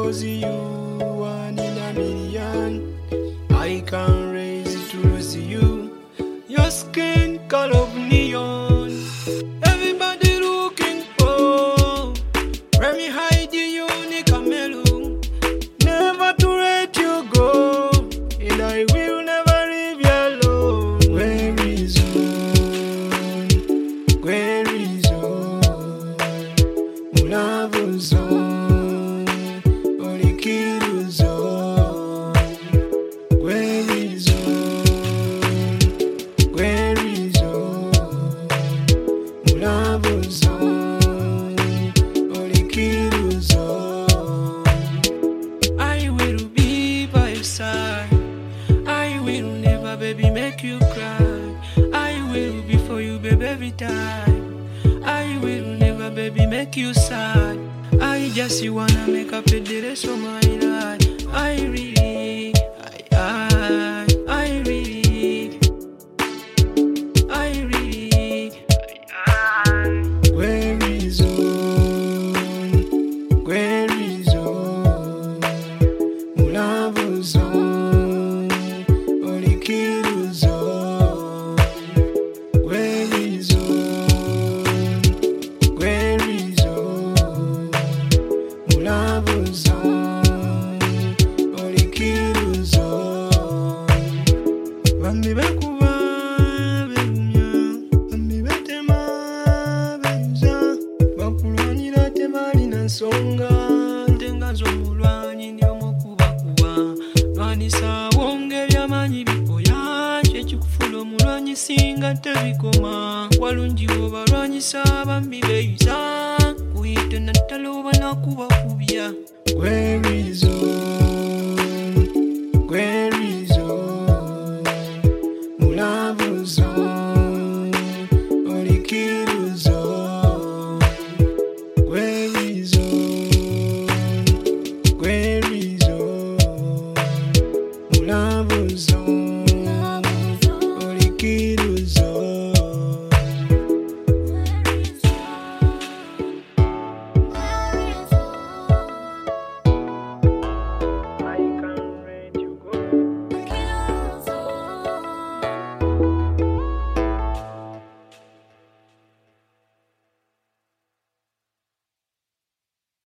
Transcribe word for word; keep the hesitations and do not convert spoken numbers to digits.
Cause you one in a million. I can't raise it to lose you. Your skin color of neon. Everybody looking for where me hide you, Nikamelu. Never to let you go, and I will never leave you alone. Where is on? Where is on? Mulavu zone, Olikiru zone. Where is on? Where is on? Mulavu zone, Olikiru zone. I will be by your side. I will never, baby, make you cry. I will be for you, baby, every time. I will never, baby, make you sad. I just wanna make up the rest of my life. I really, I, I, I really, I really, I, I. Where is on? Where is on? Mulavu zone, Olikiru zone. Where is on? Where is on? Mulavu zone, Olikiru zone. Bambi bakuba belunya, bambi batema benza, bakulwanira tebalina nsonga, ntenga z'omulwanyi ndi omukubakuba. Lwanisa wonge by'amanyi bipoya, kyekikufula omulwanyi singa tebikoma. Walungi obalwanyisa bambi beeyisa, kuyite nattala oba nakubakubya. Where is on?